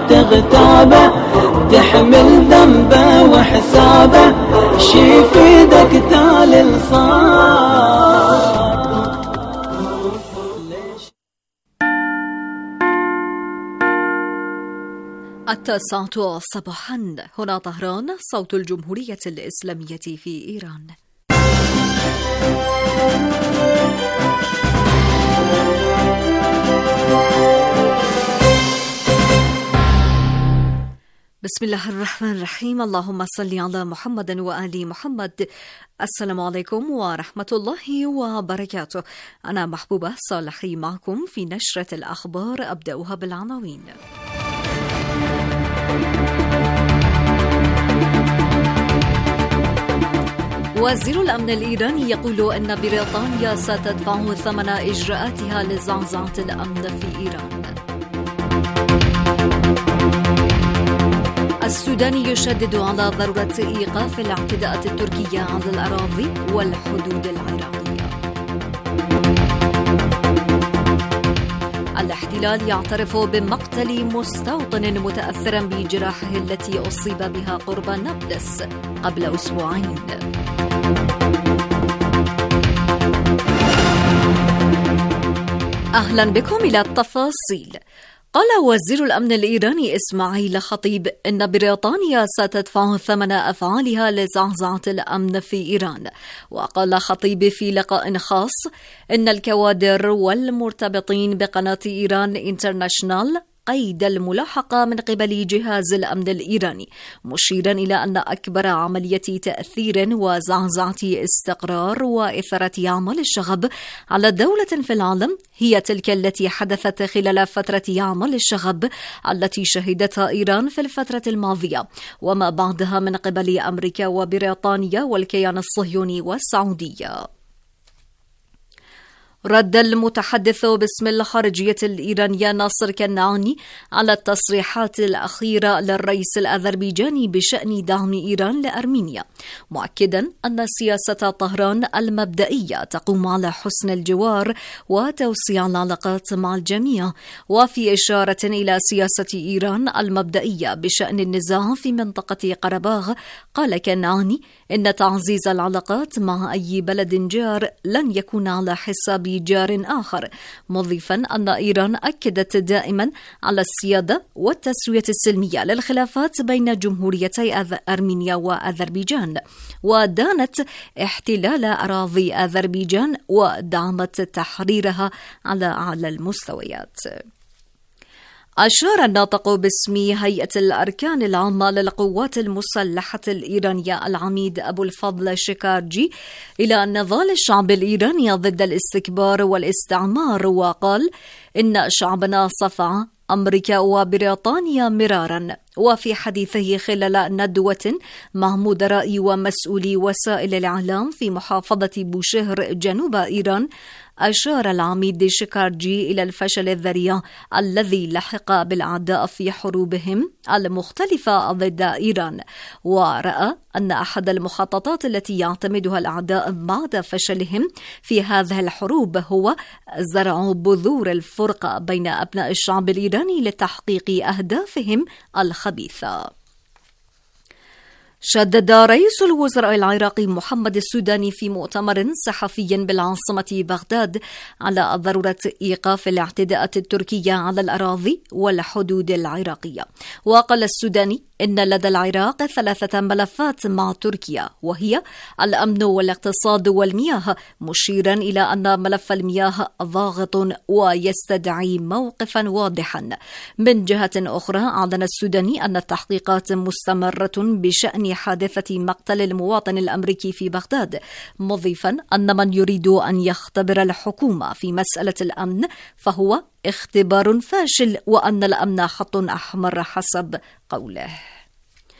تغتابه، تحمل ذنبه وحسابه، شيفيدك تالي الصاب. التاسعة صباحا، هنا طهران، صوت الجمهورية الإسلامية في إيران. بسم الله الرحمن الرحيم. اللهم صل على محمد وآل محمد. السلام عليكم ورحمة الله وبركاته. أنا محبوبة صالحي معكم في نشرة الأخبار، أبدأها بالعناوين. وزير الأمن الإيراني يقول أن بريطانيا ستدفع ثمن إجراءاتها لزعزعة الأمن في إيران. السوداني يشدد على ضرورة إيقاف الاعتداءات التركية على الأراضي والحدود العراقية. الاحتلال يعترف بمقتل مستوطن متأثرا بجراحه التي أصيب بها قرب نابلس قبل أسبوعين. أهلا بكم إلى التفاصيل. قال وزير الأمن الإيراني إسماعيل خطيب إن بريطانيا ستدفع ثمن أفعالها لزعزعة الأمن في إيران. وقال خطيب في لقاء خاص إن الكوادر والمرتبطين بقناة إيران انترناشنال قيد الملاحقة من قبل جهاز الأمن الإيراني، مشيرا إلى أن أكبر عملية تأثير وزعزعة استقرار وإثارة أعمال الشغب على دولة في العالم هي تلك التي حدثت خلال فترة أعمال الشغب التي شهدتها إيران في الفترة الماضية وما بعدها من قبل أمريكا وبريطانيا والكيان الصهيوني والسعودية. رد المتحدث باسم الخارجية الإيرانية ناصر كنعاني على التصريحات الأخيرة للرئيس الأذربيجاني بشأن دعم إيران لأرمينيا، مؤكدا أن سياسة طهران المبدئية تقوم على حسن الجوار وتوسيع العلاقات مع الجميع. وفي إشارة إلى سياسة إيران المبدئية بشأن النزاع في منطقة قرباغ، قال كنعاني إن تعزيز العلاقات مع أي بلد جار لن يكون على حساب جار آخر، مضيفا أن إيران أكدت دائما على السيادة والتسوية السلمية للخلافات بين جمهوريتي أرمينيا وأذربيجان، ودانت احتلال أراضي أذربيجان ودعمت تحريرها على أعلى المستويات. أشار الناطق باسم هيئة الأركان العامة للقوات المسلحة الإيرانية العميد أبو الفضل شكارجي إلى نضال الشعب الإيراني ضد الاستكبار والاستعمار، وقال إن شعبنا صفع أمريكا وبريطانيا مرارا. وفي حديثه خلال ندوة مع مدراء ومسؤولي وسائل الإعلام في محافظة بوشهر جنوب إيران، أشار العميد شكارجي إلى الفشل الذريع الذي لحق بالأعداء في حروبهم المختلفة ضد إيران، ورأى أن أحد المخططات التي يعتمدها الأعداء بعد فشلهم في هذه الحروب هو زرع بذور الفرقة بين أبناء الشعب الإيراني لتحقيق أهدافهم الخبيثة. شدد رئيس الوزراء العراقي محمد السوداني في مؤتمر صحفي بالعاصمة بغداد على ضرورة إيقاف الاعتداءات التركية على الأراضي والحدود العراقية. وقال السوداني إن لدى العراق 3 ملفات مع تركيا، وهي الأمن والاقتصاد والمياه، مشيرا إلى أن ملف المياه ضاغط ويستدعي موقفا واضحا. من جهة أخرى، أعلن السوداني أن التحقيقات مستمرة بشأن حادثة مقتل المواطن الأمريكي في بغداد، مضيفا أن من يريد أن يختبر الحكومة في مسألة الأمن فهو اختبار فاشل، وأن الأمن خط أحمر حسب قوله.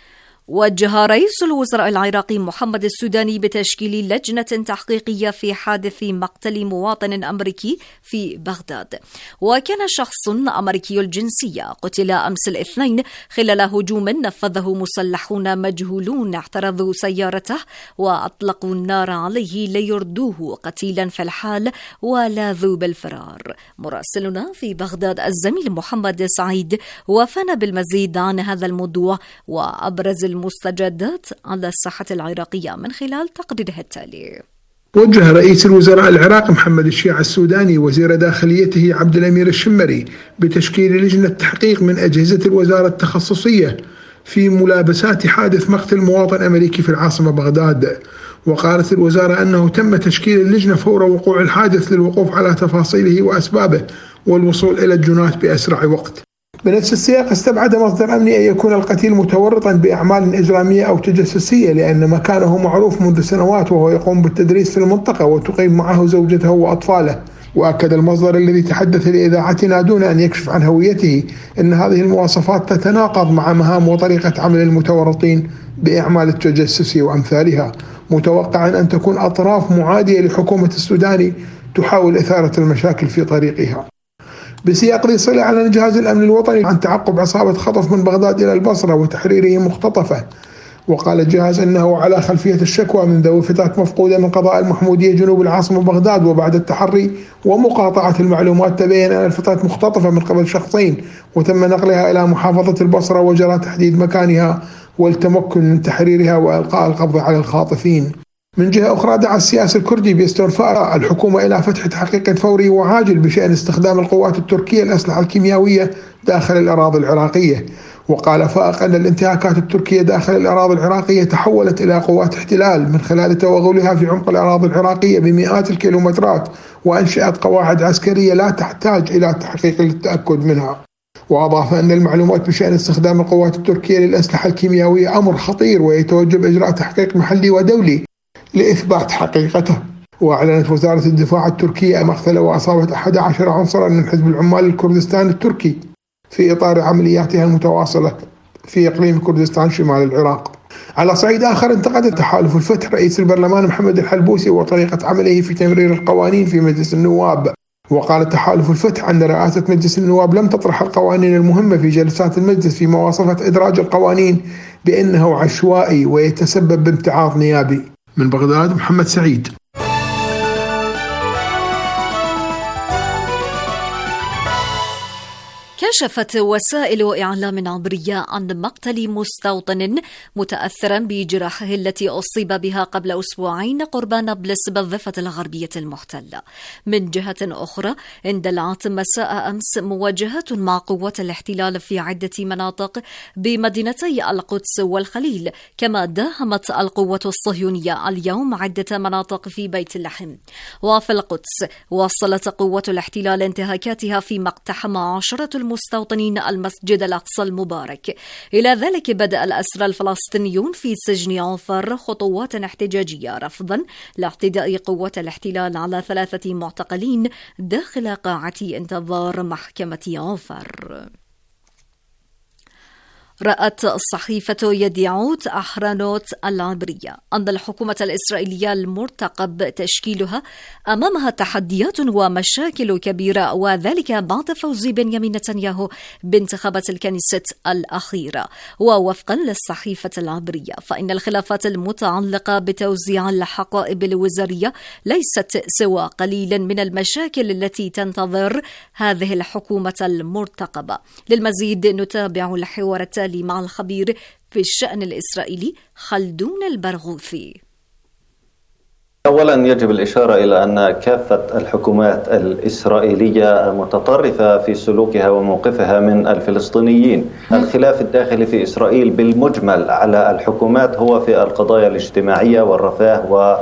وجه رئيس الوزراء العراقي محمد السوداني بتشكيل لجنة تحقيقية في حادث مقتل مواطن أمريكي في بغداد. وكان شخص أمريكي الجنسية قتل أمس الاثنين خلال هجوم نفذه مسلحون مجهولون احترزوا سيارته وأطلقوا النار عليه ليردوه قتيلا في الحال ولاذوا بالفرار. مراسلنا في بغداد الزميل محمد سعيد وفانا بالمزيد عن هذا الموضوع وأبرز المستجدات على الساحة العراقية من خلال تقريره التالي. وجه رئيس الوزراء العراقي محمد الشيع السوداني وزير داخليته عبد الأمير الشمري بتشكيل لجنة تحقيق من أجهزة الوزارة التخصصية في ملابسات حادث مقتل مواطن أمريكي في العاصمة بغداد. وقالت الوزارة أنه تم تشكيل اللجنة فور وقوع الحادث للوقوف على تفاصيله وأسبابه والوصول إلى الجنات بأسرع وقت. بنفس السياق استبعد مصدر أمني أن يكون القتيل متورطا بأعمال إجرامية أو تجسسية لأن مكانه معروف منذ سنوات وهو يقوم بالتدريس في المنطقة وتقيم معه زوجته وأطفاله. وأكد المصدر الذي تحدث لإذاعتنا دون أن يكشف عن هويته أن هذه المواصفات تتناقض مع مهام وطريقة عمل المتورطين بأعمال التجسس وأمثالها، متوقعا أن تكون أطراف معادية لحكومة السوداني تحاول إثارة المشاكل في طريقها. بسياق ذي صلة أعلن جهاز الأمن الوطني عن تعقب عصابة خطف من بغداد إلى البصرة وتحريره مختطفة. وقال الجهاز أنه على خلفية الشكوى من ذوي فتاة مفقودة من قضاء المحمودية جنوب العاصمة بغداد، وبعد التحري ومقاطعة المعلومات تبين أن الفتاة مختطفة من قبل شخصين وتم نقلها إلى محافظة البصرة وجرى تحديد مكانها والتمكن من تحريرها وإلقاء القبض على الخاطفين. من جهة أخرى دعا السياسي الكردي باسترفاء الحكومة إلى فتح تحقيق فوري وعاجل بشأن استخدام القوات التركية الأسلحة الكيميائية داخل الأراضي العراقية. وقال فائق أن الانتهاكات التركية داخل الأراضي العراقية تحولت إلى قوات احتلال من خلال توغلها في عمق الأراضي العراقية بمئات الكيلومترات، وأنشأت قواعد عسكرية لا تحتاج إلى تحقيق للتأكد منها. وأضاف أن المعلومات بشأن استخدام القوات التركية للأسلحة الكيميائية أمر خطير ويتوجب إجراء تحقيق محلي ودولي لإثبات حقيقته. وأعلنت وزارة الدفاع التركية مقتل وإصابة 11 عنصرا من حزب العمال الكردستاني التركي في إطار عملياتها المتواصلة في إقليم كردستان شمال العراق. على صعيد آخر انتقد تحالف الفتح رئيس البرلمان محمد الحلبوسي وطريقة عمله في تمرير القوانين في مجلس النواب. وقال تحالف الفتح أن رئاسة مجلس النواب لم تطرح القوانين المهمة في جلسات المجلس، فيما وصفت إدراج القوانين بأنه عشوائي ويتسبب بامتعاض نيابي. من بغداد محمد سعيد. كشفت وسائل إعلام عبرية عن مقتل مستوطن متأثرا بجراحه التي أصيب بها قبل أسبوعين قرب نابلس بالضفة الغربية المحتلة. من جهة أخرى اندلعت مساء أمس مواجهات مع قوات الاحتلال في عدة مناطق بمدينتي القدس والخليل، كما داهمت القوة الصهيونية اليوم عدة مناطق في بيت اللحم. وفي القدس واصلت قوة الاحتلال انتهاكاتها فيما اقتحم 10 المستوطنين المسجد الأقصى المبارك. إلى ذلك بدأ الأسرى الفلسطينيون في سجن عوفر خطوات احتجاجية رفضا لاعتداء قوات الاحتلال على 3 معتقلين داخل قاعة انتظار محكمة عوفر. رأت الصحيفة يديعوت أحرانوت العبرية أن الحكومة الإسرائيلية المرتقب تشكيلها أمامها تحديات ومشاكل كبيرة، وذلك بعد فوز بنيامين نتنياهو بانتخابات الكنيست الأخيرة. ووفقا للصحيفة العبرية فإن الخلافات المتعلقة بتوزيع الحقائب الوزارية ليست سوى قليلا من المشاكل التي تنتظر هذه الحكومة المرتقبة. للمزيد نتابع الحوار التالي مع الخبير في الشأن الإسرائيلي خلدون البرغوثي. أولا يجب الإشارة إلى أن كافة الحكومات الإسرائيلية متطرفة في سلوكها وموقفها من الفلسطينيين. الخلاف الداخلي في إسرائيل بالمجمل على الحكومات هو في القضايا الاجتماعية والرفاه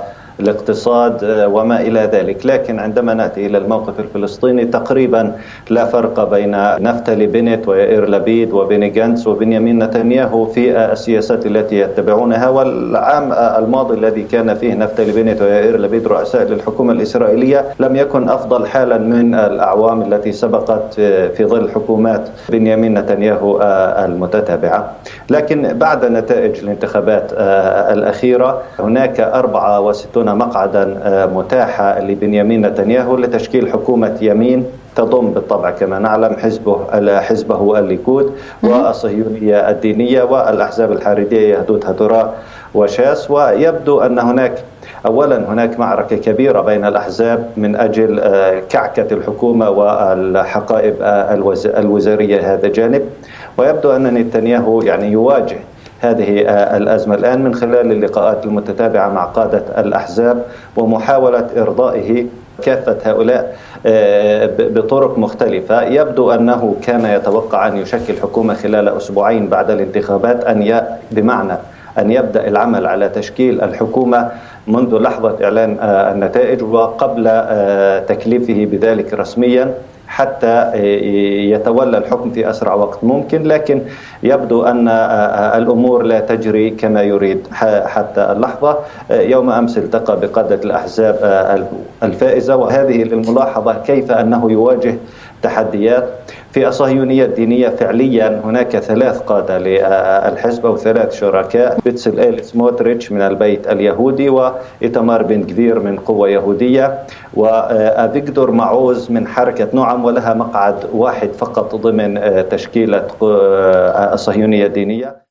الاقتصاد وما إلى ذلك. لكن عندما نأتي إلى الموقف الفلسطيني تقريبا لا فرق بين نفتالي بنت ويائير لبيد وبيني جانتس وبنيامين نتنياهو في السياسات التي يتبعونها. والعام الماضي الذي كان فيه نفتالي بنت ويائير لبيد رؤساء للحكومة الإسرائيلية لم يكن أفضل حالا من الأعوام التي سبقت في ظل حكومات بنيامين نتنياهو المتتابعة. لكن بعد نتائج الانتخابات الأخيرة هناك 64 مقعدا متاحة لبنيامين نتنياهو لتشكيل حكومة يمين تضم بالطبع كما نعلم حزبه الليكود والصهيونية الدينية والأحزاب الحريدية يهدوت هدراء وشاس. ويبدو أن هناك معركة كبيرة بين الأحزاب من أجل كعكة الحكومة والحقائب الوزارية هذا جانب. ويبدو أن نتنياهو يواجه هذه الأزمة الآن من خلال اللقاءات المتتابعة مع قادة الأحزاب ومحاولة إرضائه كافة هؤلاء بطرق مختلفة. يبدو أنه كان يتوقع أن يشكل حكومة خلال أسبوعين بعد الانتخابات، بمعنى أن يبدأ العمل على تشكيل الحكومة منذ لحظة إعلان النتائج وقبل تكليفه بذلك رسميا حتى يتولى الحكم في أسرع وقت ممكن. لكن يبدو أن الأمور لا تجري كما يريد حتى اللحظة. يوم أمس التقى بقادة الأحزاب الفائزة، وهذه الملاحظة كيف أنه يواجه تحديات. في الصهيونية الدينية فعليا هناك 3 قادة للحزب أو 3 شركاء: بيتسلئيل سموتريتش من البيت اليهودي، وإيتمار بن غفير من قوة يهودية، وأفيغدور معوز من حركة نعم، ولها مقعد واحد فقط ضمن تشكيلة الصهيونية الدينية.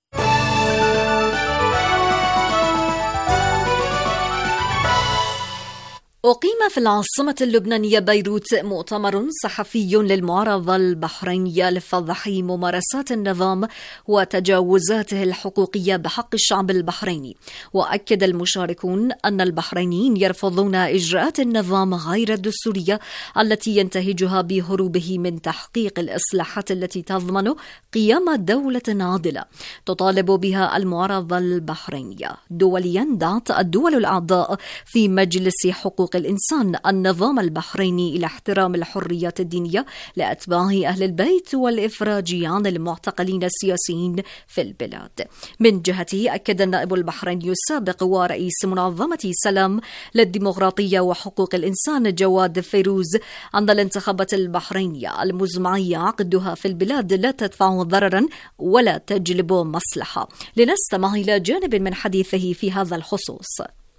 أقيم في العاصمة اللبنانية بيروت مؤتمر صحفي للمعارضة البحرينية لفضح ممارسات النظام وتجاوزاته الحقوقية بحق الشعب البحريني. وأكد المشاركون أن البحرينيين يرفضون إجراءات النظام غير الدستورية التي ينتهجها بهروبه من تحقيق الإصلاحات التي تضمن قيام دولة عادلة تطالب بها المعارضة البحرينية. دوليا دعت الدول الأعضاء في مجلس حقوق الإنسان النظام البحريني إلى احترام الحريات الدينية لأتباع أهل البيت والإفراج عن المعتقلين السياسيين في البلاد. من جهته أكد النائب البحريني السابق ورئيس منظمة سلام للديمقراطية وحقوق الإنسان جواد فيروز أن الانتخابات البحرينية المزمعي عقدها في البلاد لا تدفع ضررا ولا تجلب مصلحة. لنستمع إلى جانب من حديثه في هذا الخصوص.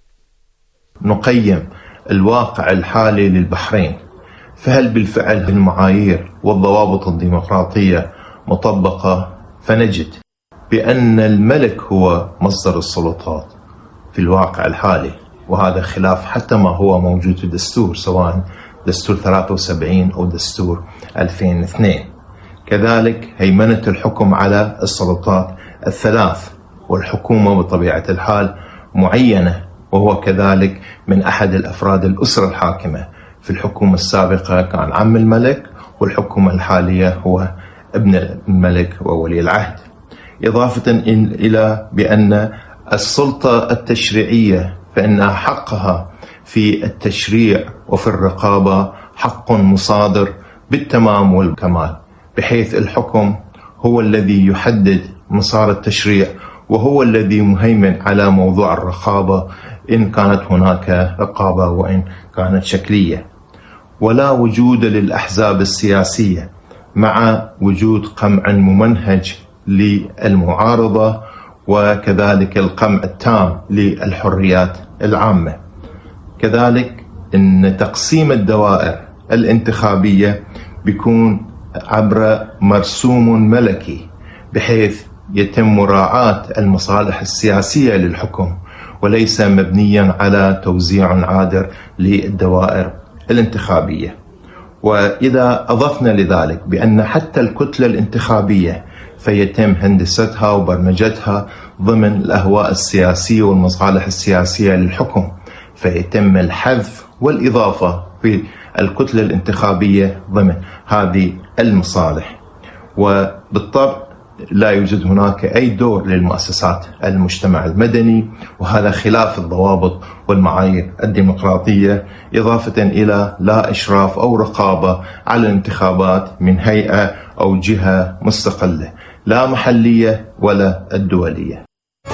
نقيم الواقع الحالي للبحرين، فهل بالفعل المعايير والضوابط الديمقراطية مطبقة؟ فنجد بأن الملك هو مصدر السلطات في الواقع الحالي، وهذا خلاف حتى ما هو موجود في الدستور، سواء دستور 73 أو دستور 2002. كذلك هيمنة الحكم على السلطات الثلاث، والحكومة بطبيعة الحال معينة، وهو كذلك من أحد الأفراد الأسرة الحاكمة. في الحكومة السابقة كان عم الملك، والحكومة الحالية هو ابن الملك وولي العهد. إضافة إلى بأن السلطة التشريعية فإنها حقها في التشريع وفي الرقابة حق مصادر بالتمام والكمال، بحيث الحكم هو الذي يحدد مسار التشريع، وهو الذي مهيمن على موضوع الرقابة إن كانت هناك رقابة وإن كانت شكلية. ولا وجود للأحزاب السياسية مع وجود قمع ممنهج للمعارضة، وكذلك القمع التام للحريات العامة. كذلك إن تقسيم الدوائر الانتخابية بيكون عبر مرسوم ملكي، بحيث يتم مراعاة المصالح السياسية للحكم، وليس مبنيا على توزيع عادل للدوائر الانتخابية. وإذا أضفنا لذلك بأن حتى الكتلة الانتخابية فيتم هندستها وبرمجتها ضمن الأهواء السياسية والمصالح السياسية للحكم، فيتم الحذف والإضافة في الكتلة الانتخابية ضمن هذه المصالح. وبالطبع لا يوجد هناك أي دور للمؤسسات المجتمع المدني، وهذا خلاف الضوابط والمعايير الديمقراطية، إضافة إلى لا إشراف أو رقابة على الانتخابات من هيئة أو جهة مستقلة لا محلية ولا الدولية.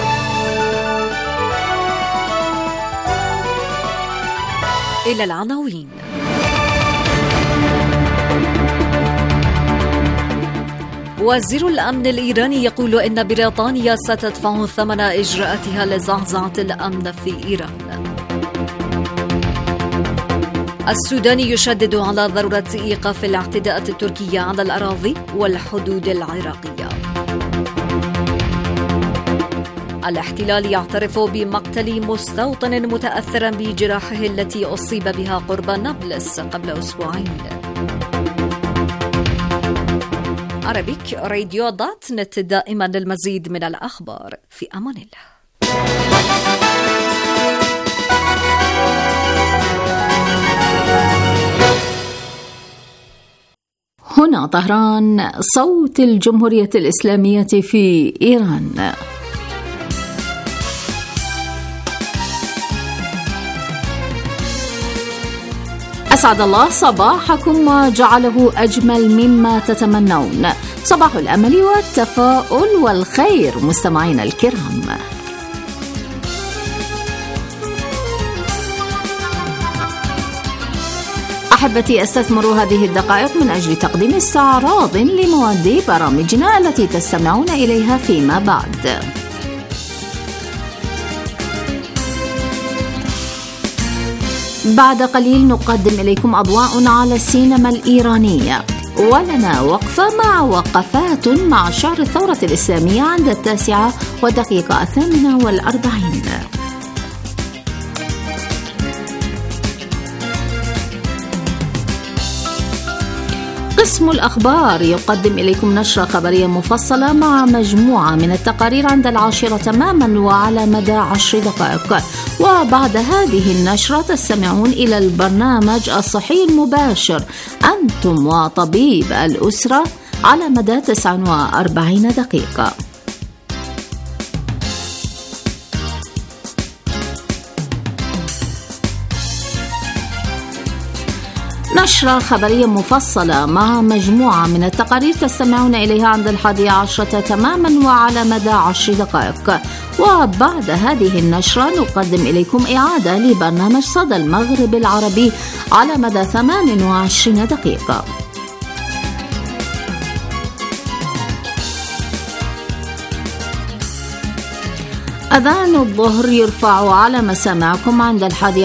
إلى العناوين. وزير الأمن الإيراني يقول إن بريطانيا ستدفع ثمن إجراءاتها لزعزعة الأمن في إيران. السوداني يشدد على ضرورة إيقاف الاعتداءات التركية على الأراضي والحدود العراقية. الاحتلال يعترف بمقتل مستوطن متأثرا بجراحه التي أصيب بها قرب نابلس قبل أسبوعين. عربيك راديو .نت دائما للمزيد من الأخبار. في أمان الله. هنا طهران، صوت الجمهورية الإسلامية في إيران. أسعد الله صباحكم وجعله أجمل مما تتمنون. صباح الأمل والتفاؤل والخير مستمعين الكرام. أحبتي، أستثمر هذه الدقائق من أجل تقديم استعراض لمواد برامجنا التي تستمعون إليها فيما بعد. بعد قليل نقدم إليكم أضواء على السينما الإيرانية، ولنا وقفة مع وقفات مع شعر الثورة الإسلامية عند 9:48. قسم الأخبار يقدم إليكم نشرة خبرية مفصلة مع مجموعة من التقارير عند 10 تماما وعلى مدى 10 دقائق. وبعد هذه النشرة تستمعون إلى البرنامج الصحي المباشر أنتم وطبيب الأسرة على مدى 49 دقيقة. نشرة خبرية مفصلة مع مجموعة من التقارير تستمعون إليها عند 11 تماما وعلى مدى 10 دقائق. وبعد هذه النشرة نقدم إليكم إعادة لبرنامج صدى المغرب العربي على مدى 28 دقيقة. أذان الظهر يرفع على مسامعكم عند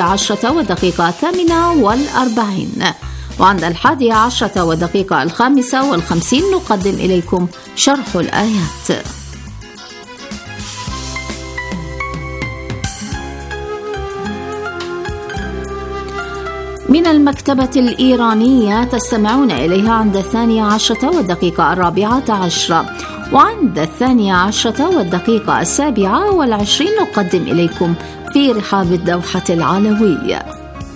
11:48، وعند 11:55 نقدم إليكم شرح الآيات. من المكتبة الإيرانية تستمعون إليها عند 12:04، وعند 12:27 نقدم إليكم في رحاب الدوحة العلوية.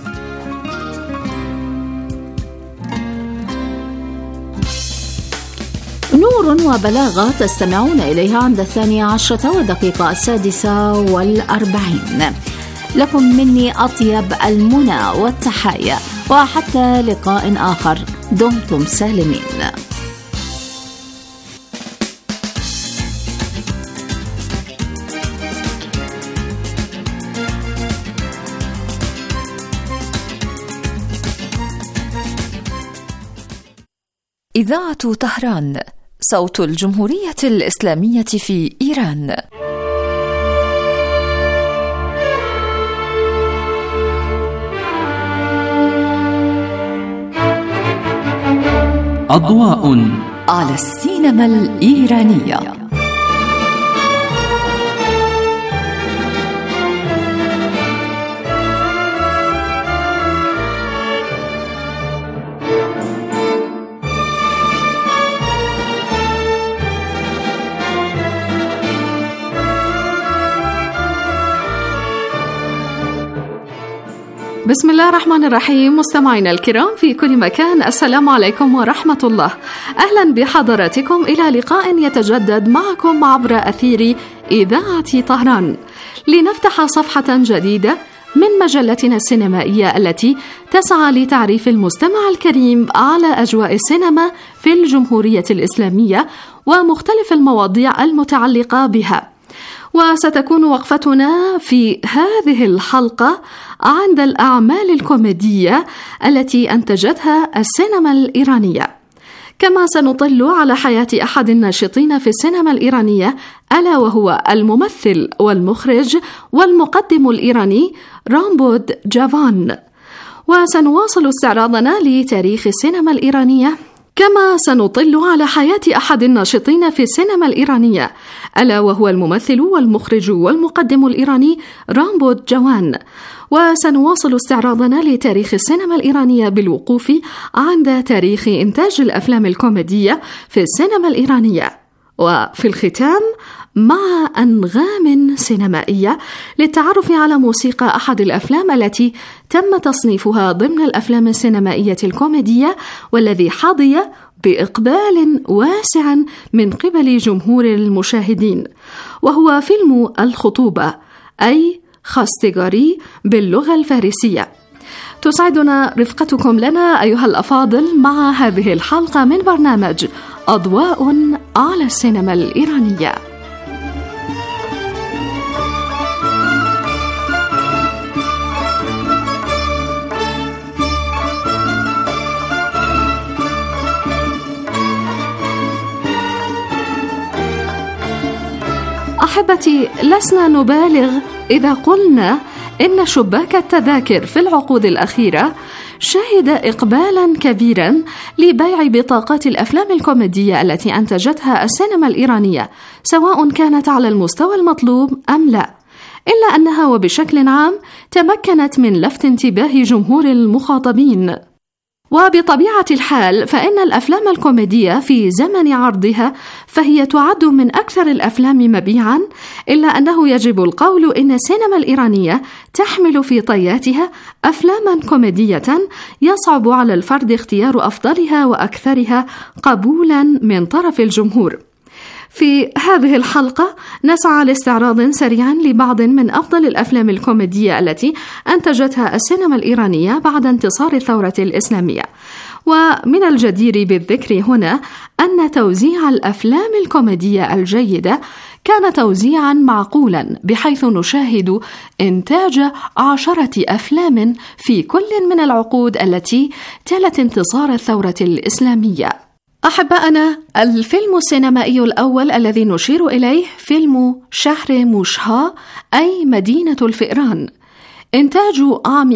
نور وبلاغة تستمعون إليها عند 12:46. لكم مني أطيب المنى والتحايا، وحتى لقاء آخر دمتم سالمين. إذاعة طهران، صوت الجمهورية الإسلامية في إيران. أضواء على السينما الإيرانية. بسم الله الرحمن الرحيم. مستمعينا الكرام في كل مكان، السلام عليكم ورحمة الله. أهلا بحضراتكم إلى لقاء يتجدد معكم عبر أثير إذاعة طهران، لنفتح صفحة جديدة من مجلتنا السينمائية التي تسعى لتعريف المستمع الكريم على أجواء السينما في الجمهورية الإسلامية ومختلف المواضيع المتعلقة بها. وستكون وقفتنا في هذه الحلقة عند الأعمال الكوميدية التي أنتجتها السينما الإيرانية، كما سنطل على حياة أحد الناشطين في السينما الإيرانية، ألا وهو الممثل والمخرج والمقدم الإيراني رامبود جافان. وسنواصل استعراضنا لتاريخ السينما الإيرانية، كما سنطل على حياة أحد الناشطين في السينما الإيرانية، ألا وهو الممثل والمخرج والمقدم الإيراني رامبود جافان. وسنواصل استعراضنا لتاريخ السينما الإيرانية بالوقوف عند تاريخ إنتاج الأفلام الكوميدية في السينما الإيرانية، وفي الختام مع أنغام سينمائية للتعرف على موسيقى أحد الأفلام التي تم تصنيفها ضمن الأفلام السينمائية الكوميدية، والذي حظي بإقبال واسع من قبل جمهور المشاهدين، وهو فيلم الخطوبة، أي خاستغاري باللغة الفارسية. تسعدنا رفقتكم لنا أيها الأفاضل مع هذه الحلقة من برنامج أضواء على السينما الإيرانية. أحبتي، لسنا نبالغ إذا قلنا إن شباك التذاكر في العقود الأخيرة شهد إقبالا كبيرا لبيع بطاقات الأفلام الكوميدية التي أنتجتها السينما الإيرانية، سواء كانت على المستوى المطلوب أم لا، إلا أنها وبشكل عام تمكنت من لفت انتباه جمهور المخاطبين. وبطبيعة الحال فإن الأفلام الكوميدية في زمن عرضها فهي تعد من أكثر الأفلام مبيعاً، إلا أنه يجب القول إن السينما الإيرانية تحمل في طياتها أفلاماً كوميدية يصعب على الفرد اختيار أفضلها وأكثرها قبولاً من طرف الجمهور. في هذه الحلقة نسعى لاستعراض سريع لبعض من أفضل الأفلام الكوميدية التي أنتجتها السينما الإيرانية بعد انتصار الثورة الإسلامية. ومن الجدير بالذكر هنا أن توزيع الأفلام الكوميدية الجيدة كان توزيعا معقولا، بحيث نشاهد إنتاج 10 أفلام في كل من العقود التي تلت انتصار الثورة الإسلامية. أحبائنا، الفيلم السينمائي الأول الذي نشير إليه فيلم شهر موشها، أي مدينة الفئران، إنتاج عام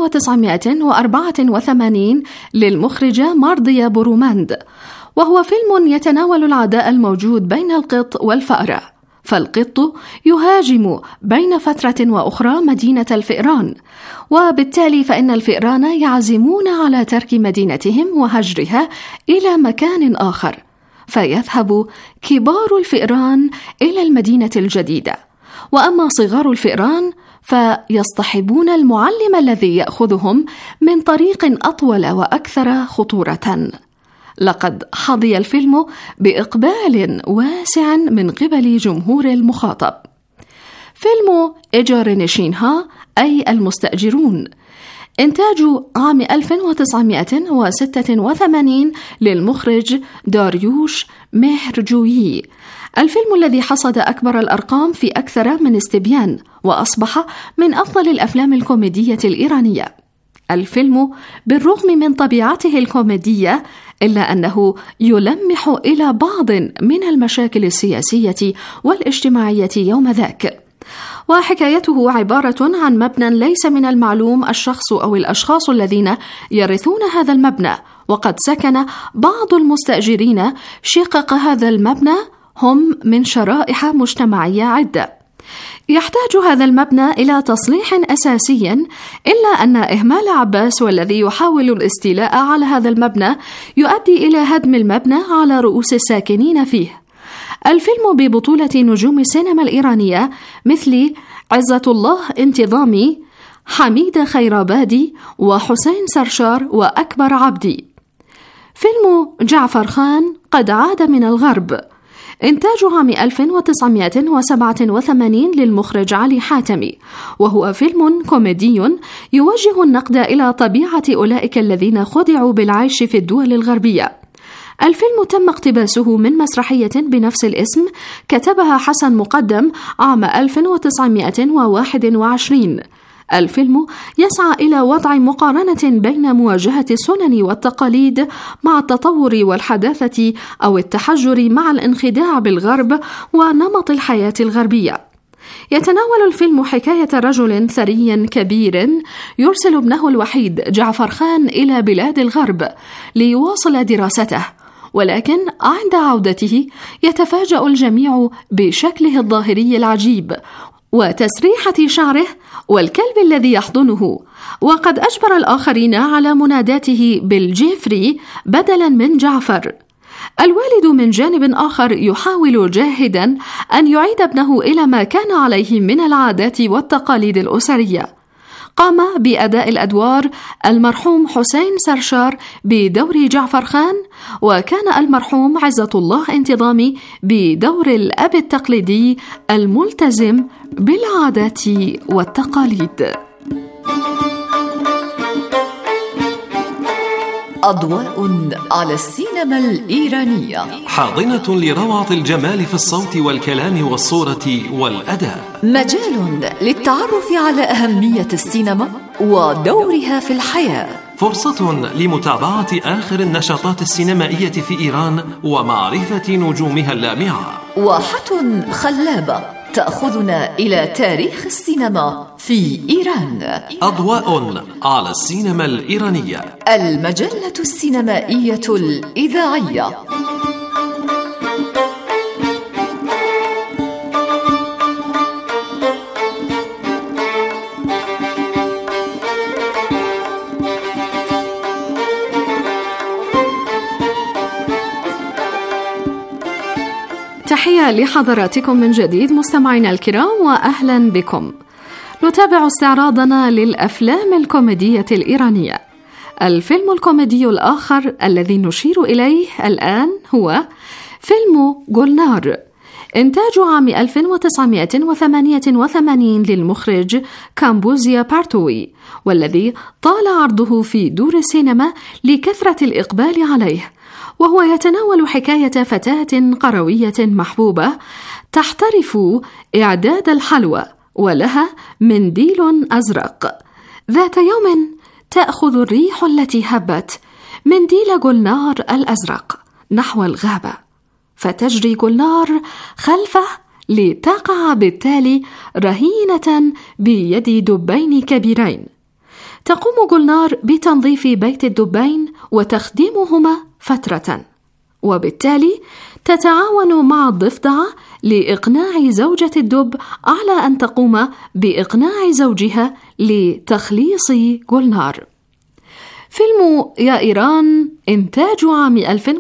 1984 للمخرجة مارضية بوروماند، وهو فيلم يتناول العداء الموجود بين القط والفأرة. فالقط يهاجم بين فترة وأخرى مدينة الفئران، وبالتالي فإن الفئران يعزمون على ترك مدينتهم وهجرها إلى مكان آخر، فيذهب كبار الفئران إلى المدينة الجديدة، وأما صغار الفئران فيصطحبون المعلم الذي يأخذهم من طريق أطول وأكثر خطورة. لقد حظي الفيلم بإقبال واسع من قبل جمهور المخاطب. فيلم إيجارينيشينها، أي المستأجرون، إنتاج عام 1986 للمخرج داريوش مهرجويي. الفيلم الذي حصد أكبر الأرقام في أكثر من استبيان، وأصبح من أفضل الأفلام الكوميدية الإيرانية. الفيلم بالرغم من طبيعته الكوميدية إلا أنه يلمح إلى بعض من المشاكل السياسية والاجتماعية يوم ذاك، وحكايته عبارة عن مبنى ليس من المعلوم الشخص أو الأشخاص الذين يرثون هذا المبنى، وقد سكن بعض المستأجرين شقق هذا المبنى هم من شرائح مجتمعية عدة. يحتاج هذا المبنى إلى تصليح أساسي، إلا أن إهمال عباس والذي يحاول الاستيلاء على هذا المبنى يؤدي إلى هدم المبنى على رؤوس الساكنين فيه. الفيلم ببطولة نجوم السينما الإيرانية مثل عزة الله انتظامي، حميدة خيرابادي وحسين سرشار وأكبر عبدي. فيلم جعفر خان قد عاد من الغرب، إنتاج عام 1987 للمخرج علي حاتمي، وهو فيلم كوميدي يوجه النقد إلى طبيعة أولئك الذين خدعوا بالعيش في الدول الغربية. الفيلم تم اقتباسه من مسرحية بنفس الاسم كتبها حسن مقدم عام 1921. الفيلم يسعى إلى وضع مقارنة بين مواجهة السنن والتقاليد مع التطور والحداثة أو التحجر مع الانخداع بالغرب ونمط الحياة الغربية. يتناول الفيلم حكاية رجل ثري كبير يرسل ابنه الوحيد جعفر خان إلى بلاد الغرب ليواصل دراسته، ولكن عند عودته يتفاجأ الجميع بشكله الظاهري العجيب وتسريحة شعره والكلب الذي يحضنه، وقد أجبر الآخرين على مناداته بالجيفري بدلا من جعفر. الوالد من جانب آخر يحاول جاهدا أن يعيد ابنه إلى ما كان عليه من العادات والتقاليد الأسرية. قام بأداء الأدوار المرحوم حسين سرشار بدور جعفر خان، وكان المرحوم عزة الله انتظامي بدور الأب التقليدي الملتزم بالعادات والتقاليد. أضواء على السينما الإيرانية، حاضنة لروعة الجمال في الصوت والكلام والصورة والأداء، مجال للتعرف على أهمية السينما ودورها في الحياة، فرصة لمتابعة آخر النشاطات السينمائية في إيران ومعرفة نجومها اللامعة، واحة خلابة تأخذنا إلى تاريخ السينما في إيران. أضواء على السينما الإيرانية، المجلة السينمائية الإذاعية. تحية لحضراتكم من جديد مستمعينا الكرام، وأهلا بكم. نتابع استعراضنا للأفلام الكوميدية الإيرانية. الفيلم الكوميدي الآخر الذي نشير إليه الآن هو فيلم جولنار، إنتاج عام 1988 للمخرج كامبوزيا بارتوي، والذي طال عرضه في دور السينما لكثرة الإقبال عليه. وهو يتناول حكاية فتاة قروية محبوبة تحترف إعداد الحلوى ولها منديل أزرق. ذات يوم تأخذ الريح التي هبت منديل جولنار الأزرق نحو الغابة، فتجري جولنار خلفه لتقع بالتالي رهينة بيد دبين كبيرين. تقوم جولنار بتنظيف بيت الدبين وتخديمهما فترة، وبالتالي تتعاون مع الضفدعة لإقناع زوجة الدب على أن تقوم بإقناع زوجها لتخليص جولنار. فيلم يا إيران، إنتاج عام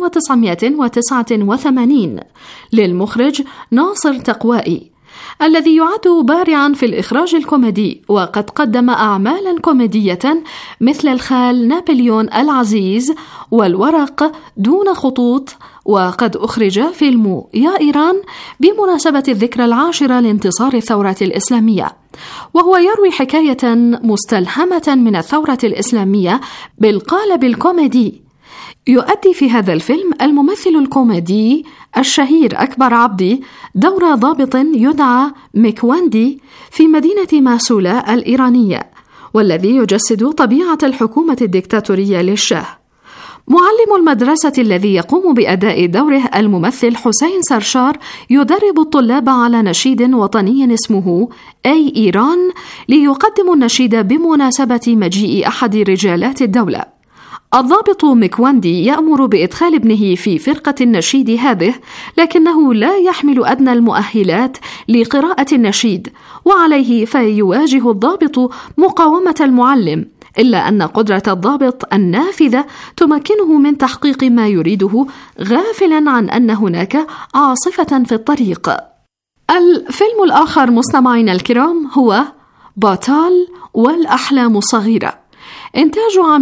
1989 للمخرج ناصر تقوائي، الذي يعد بارعا في الإخراج الكوميدي، وقد قدم أعمالا كوميدية مثل الخال نابليون العزيز والورق دون خطوط. وقد أخرج فيلم يا إيران بمناسبة الذكرى 10 لانتصار الثورة الإسلامية، وهو يروي حكاية مستلهمة من الثورة الإسلامية بالقالب الكوميدي. يؤدي في هذا الفيلم الممثل الكوميدي الشهير أكبر عبدي دور ضابط يدعى ميكواندي في مدينة ماسولا الإيرانية، والذي يجسد طبيعة الحكومة الدكتاتورية للشاه. معلم المدرسة الذي يقوم بأداء دوره الممثل حسين سرشار يدرب الطلاب على نشيد وطني اسمه أي إيران، ليقدم النشيد بمناسبة مجيء أحد رجالات الدولة. الضابط ميكواندي يأمر بإدخال ابنه في فرقة النشيد هذه، لكنه لا يحمل أدنى المؤهلات لقراءة النشيد، وعليه فيواجه الضابط مقاومة المعلم، إلا أن قدرة الضابط النافذة تمكنه من تحقيق ما يريده، غافلا عن أن هناك عاصفة في الطريق. الفيلم الآخر مستمعينا الكرام هو باتال والأحلام صغيرة، إنتاج عام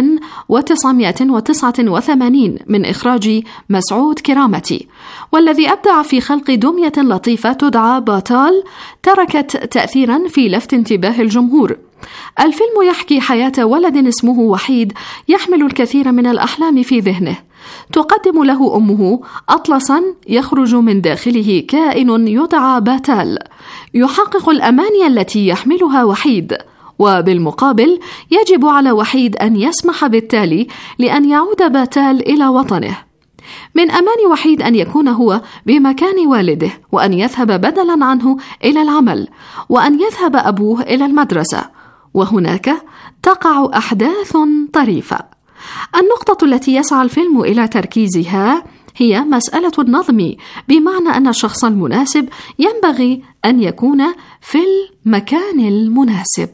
1989 من إخراج مسعود كرامتي، والذي أبدع في خلق دمية لطيفة تدعى باتال تركت تأثيرا في لفت انتباه الجمهور. الفيلم يحكي حياة ولد اسمه وحيد يحمل الكثير من الأحلام في ذهنه، تقدم له أمه أطلسا يخرج من داخله كائن يدعى باتال يحقق الأماني التي يحملها وحيد، وبالمقابل يجب على وحيد أن يسمح بالتالي لأن يعود باتال إلى وطنه. من أمان وحيد أن يكون هو بمكان والده، وأن يذهب بدلا عنه إلى العمل، وأن يذهب أبوه إلى المدرسة، وهناك تقع أحداث طريفة. النقطة التي يسعى الفيلم إلى تركيزها هي مسألة النظم، بمعنى أن الشخص المناسب ينبغي أن يكون في المكان المناسب.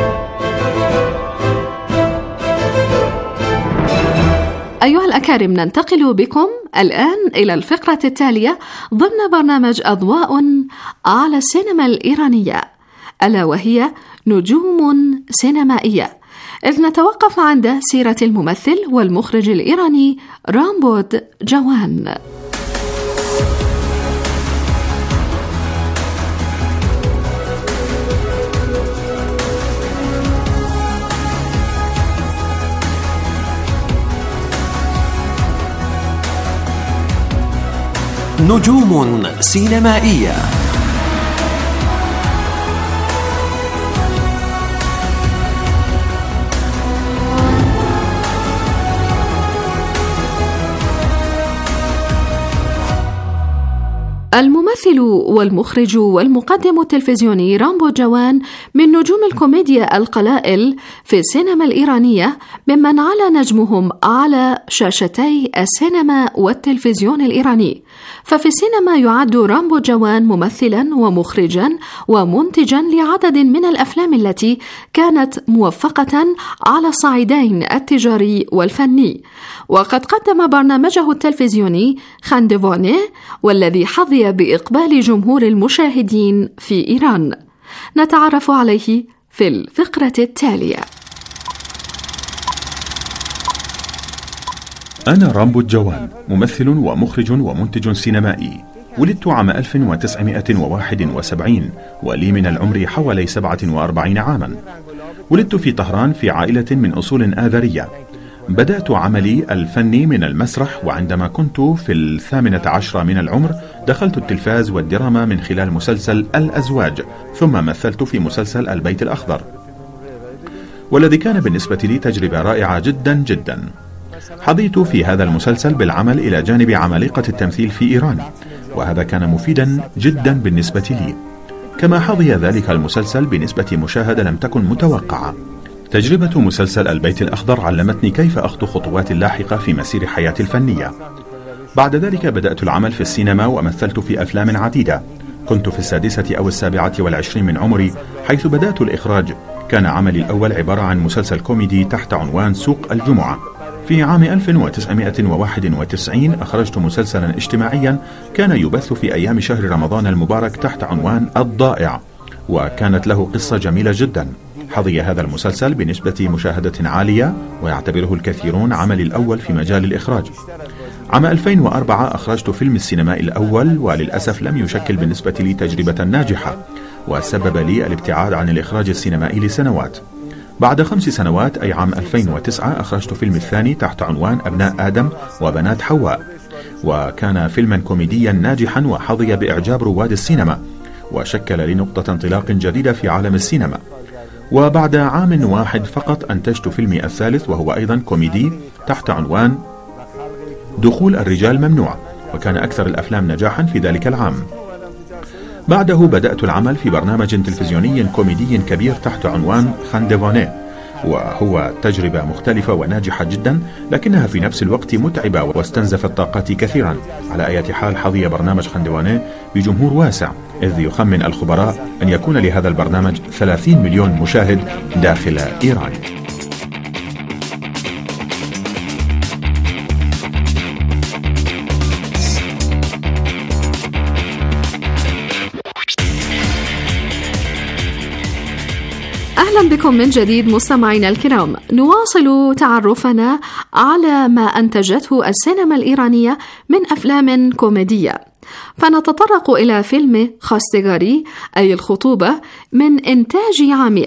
أيها الأكارم، ننتقل بكم الآن إلى الفقرة التالية ضمن برنامج أضواء على السينما الإيرانية، ألا وهي نجوم سينمائية، إذ نتوقف عند سيرة الممثل والمخرج الإيراني رامبود جوان. نجوم سينمائية. الممثل والمخرج والمقدم التلفزيوني رامبود جوان من نجوم الكوميديا القلائل في السينما الإيرانية، ممن علا نجمهم على شاشتي السينما والتلفزيون الإيراني. ففي السينما يعد رامبود جوان ممثلا ومخرجا ومنتجا لعدد من الأفلام التي كانت موفقة على الصعيدين التجاري والفني، وقد قدم برنامجه التلفزيوني خانديفوني، والذي حظي بإقبال جمهور المشاهدين في إيران. نتعرف عليه في الفقرة التالية. أنا رامبود جوان، ممثل ومخرج ومنتج سينمائي. ولدت عام 1971 ولي من العمر حوالي 47 عاما. ولدت في طهران في عائلة من أصول آذرية. بدأت عملي الفني من المسرح، وعندما كنت في 18 من العمر دخلت التلفاز والدراما من خلال مسلسل الأزواج، ثم مثلت في مسلسل البيت الأخضر، والذي كان بالنسبة لي تجربة رائعة جدا جدا. حظيت في هذا المسلسل بالعمل إلى جانب عمالقة التمثيل في إيران، وهذا كان مفيدا جدا بالنسبة لي، كما حظي ذلك المسلسل بنسبة مشاهدة لم تكن متوقعة. تجربة مسلسل البيت الأخضر علمتني كيف أخطو خطوات لاحقة في مسير حياتي الفنية. بعد ذلك بدأت العمل في السينما ومثلت في أفلام عديدة. كنت في 26 أو 27 من عمري حيث بدأت الإخراج. كان عملي الأول عبارة عن مسلسل كوميدي تحت عنوان سوق الجمعة. في عام 1991 أخرجت مسلسلا اجتماعيا كان يبث في أيام شهر رمضان المبارك تحت عنوان الضائع، وكانت له قصة جميلة جدا. حظي هذا المسلسل بنسبة مشاهدة عالية، ويعتبره الكثيرون عملي الأول في مجال الإخراج. عام 2004 أخرجت فيلم السينمائي الأول، وللأسف لم يشكل بالنسبة لي تجربة ناجحة، وسبب لي الابتعاد عن الإخراج السينمائي لسنوات. بعد 5 سنوات أي عام 2009 أخرجت فيلم الثاني تحت عنوان أبناء آدم وبنات حواء، وكان فيلما كوميديا ناجحا وحظي بإعجاب رواد السينما، وشكل لي نقطة انطلاق جديدة في عالم السينما. وبعد عام واحد فقط أنتجت فيلمي الثالث، وهو أيضا كوميدي تحت عنوان دخول الرجال ممنوع، وكان أكثر الأفلام نجاحا في ذلك العام. بعده بدأت العمل في برنامج تلفزيوني كوميدي كبير تحت عنوان خانديفوني، وهو تجربة مختلفة وناجحة جدا، لكنها في نفس الوقت متعبة واستنزفت طاقتي كثيرا. على أي حال حظي برنامج خانديفوني بجمهور واسع، إذ يخمن الخبراء أن يكون لهذا البرنامج 30 مليون مشاهد داخل إيران. أهلا بكم من جديد مستمعينا الكرام. نواصل تعرفنا على ما أنتجته السينما الإيرانية من أفلام كوميدية، فنتطرق إلى فيلم خاستغاري أي الخطوبة من إنتاج عام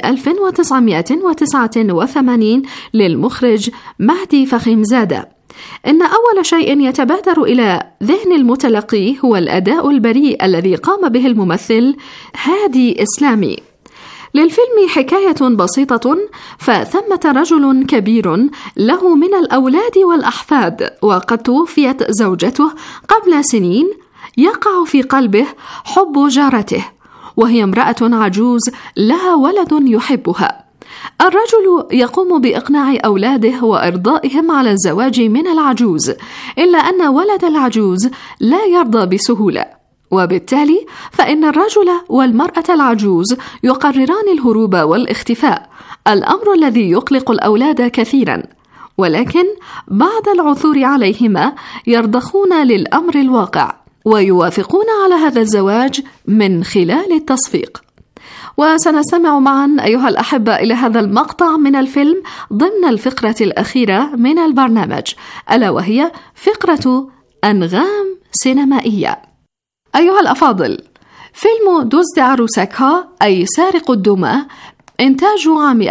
1989 للمخرج مهدي فخيمزادة. إن أول شيء يتبادر إلى ذهن المتلقي هو الأداء البريء الذي قام به الممثل هادي إسلامي. للفيلم حكاية بسيطة، فثمة رجل كبير له من الأولاد والأحفاد، وقد توفيت زوجته قبل سنين. يقع في قلبه حب جارته، وهي امرأة عجوز لها ولد يحبها. الرجل يقوم بإقناع أولاده وإرضائهم على الزواج من العجوز، إلا أن ولد العجوز لا يرضى بسهولة، وبالتالي فإن الرجل والمرأة العجوز يقرران الهروب والاختفاء، الأمر الذي يقلق الأولاد كثيرا. ولكن بعد العثور عليهما يرضخون للأمر الواقع ويوافقون على هذا الزواج من خلال التصفيق. وسنستمع معا أيها الأحبة إلى هذا المقطع من الفيلم ضمن الفقرة الأخيرة من البرنامج، ألا وهي فقرة أنغام سينمائية. أيها الأفاضل، فيلم دوست عروسكها أي سارق الدمى إنتاج عام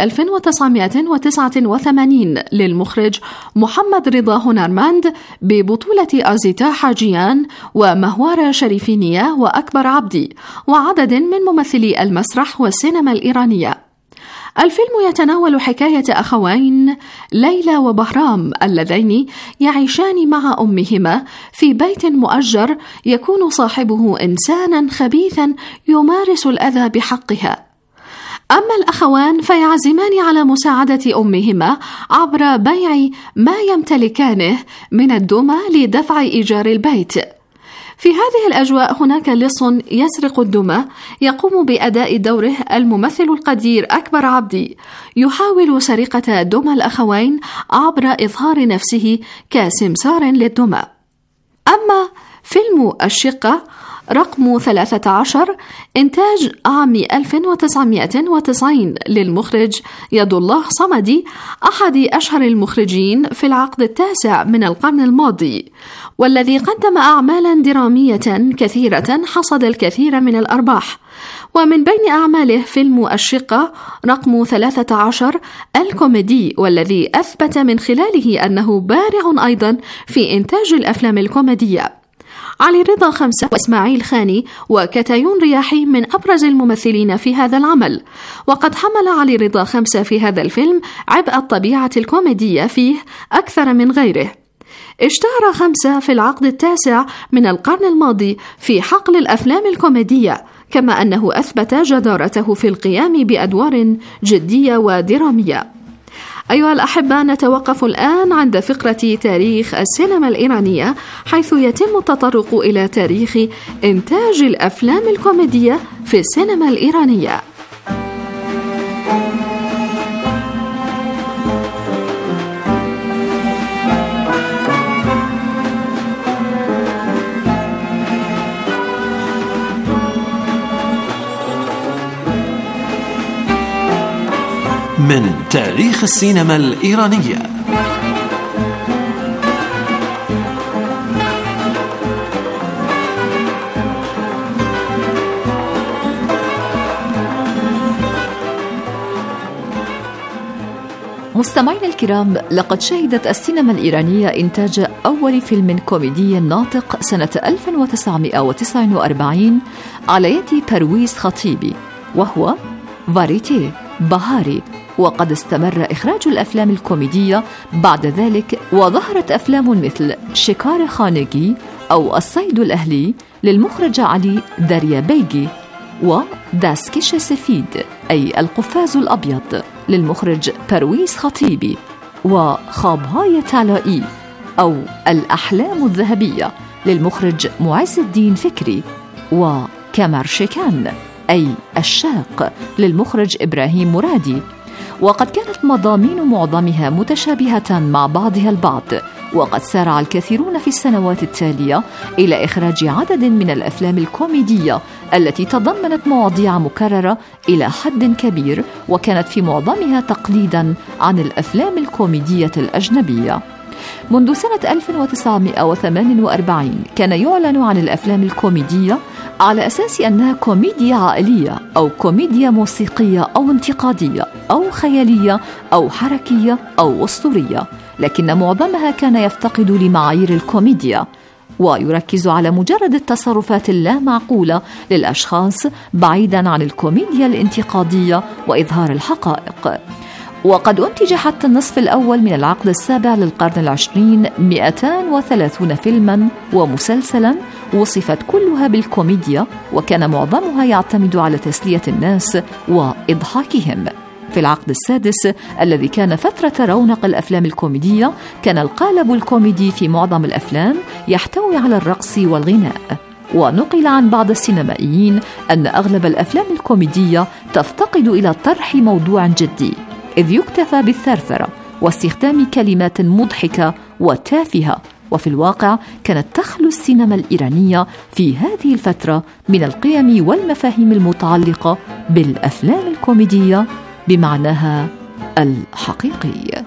1989 للمخرج محمد رضا هنرمند، ببطولة أزيتا حاجيان ومهوارة شريفينية وأكبر عبدي وعدد من ممثلي المسرح والسينما الإيرانية. الفيلم يتناول حكاية أخوين ليلى وبهرام اللذين يعيشان مع أمهما في بيت مؤجر يكون صاحبه إنسانا خبيثا يمارس الأذى بحقها. أما الأخوان فيعزمان على مساعدة أمهما عبر بيع ما يمتلكانه من الدمى لدفع إيجار البيت. في هذه الأجواء هناك لص يسرق الدمى يقوم بأداء دوره الممثل القدير أكبر عبدي، يحاول سرقة دمى الأخوين عبر إظهار نفسه كسمسار للدمى. أما فيلم الشقة رقم 13 إنتاج عام 1990 للمخرج يد الله صمدي، أحد أشهر المخرجين في العقد التاسع من القرن الماضي، والذي قدم أعمالا درامية كثيرة حصد الكثير من الأرباح. ومن بين أعماله فيلم الشقة رقم 13 الكوميدي، والذي أثبت من خلاله أنه بارع أيضا في إنتاج الأفلام الكوميدية. علي رضا خمسة وإسماعيل خاني وكتايون رياحي من أبرز الممثلين في هذا العمل، وقد حمل علي رضا خمسة في هذا الفيلم عبء الطبيعة الكوميدية فيه أكثر من غيره. اشتهر خمسة في العقد التاسع من القرن الماضي في حقل الأفلام الكوميدية، كما أنه أثبت جدارته في القيام بأدوار جدية ودرامية. أيها الأحبة، نتوقف الآن عند فقرة تاريخ السينما الإيرانية، حيث يتم التطرق إلى تاريخ إنتاج الأفلام الكوميدية في السينما الإيرانية. من تاريخ السينما الإيرانية. مستمعينا الكرام، لقد شهدت السينما الإيرانية إنتاج أول فيلم كوميدي ناطق سنة 1949 على يد برويز خطيبي، وهو فاريتي بهاري. وقد استمر إخراج الأفلام الكوميدية بعد ذلك، وظهرت أفلام مثل شكار خانگی أو الصيد الأهلي للمخرج علي داريابيجي، وداسكش سفيد أي القفاز الأبيض للمخرج برويز خطيبي، وخابهاي تالائي أو الأحلام الذهبية للمخرج معز الدين فكري، وكمرشكان أي الشاق للمخرج إبراهيم مرادي. وقد كانت مضامين معظمها متشابهة مع بعضها البعض، وقد سارع الكثيرون في السنوات التالية إلى إخراج عدد من الأفلام الكوميدية التي تضمنت مواضيع مكررة إلى حد كبير، وكانت في معظمها تقليداً عن الأفلام الكوميدية الأجنبية. منذ سنة 1948 كان يعلن عن الأفلام الكوميدية على أساس أنها كوميديا عائلية أو كوميديا موسيقية أو انتقادية أو خيالية أو حركية أو أسطورية، لكن معظمها كان يفتقد لمعايير الكوميديا ويركز على مجرد التصرفات اللامعقولة للأشخاص بعيداً عن الكوميديا الانتقادية وإظهار الحقائق. وقد أنتج حتى النصف الأول من العقد السابع للقرن العشرين 230 فيلماً ومسلسلاً وصفت كلها بالكوميديا، وكان معظمها يعتمد على تسلية الناس وإضحاكهم. في العقد السادس الذي كان فترة رونق الأفلام الكوميدية، كان القالب الكوميدي في معظم الأفلام يحتوي على الرقص والغناء. ونقل عن بعض السينمائيين أن أغلب الأفلام الكوميدية تفتقد إلى طرح موضوع جدي، إذ يكتفى بالثرثرة واستخدام كلمات مضحكة وتافهة. وفي الواقع كانت تخلو السينما الإيرانية في هذه الفترة من القيم والمفاهيم المتعلقة بالأفلام الكوميدية بمعناها الحقيقي.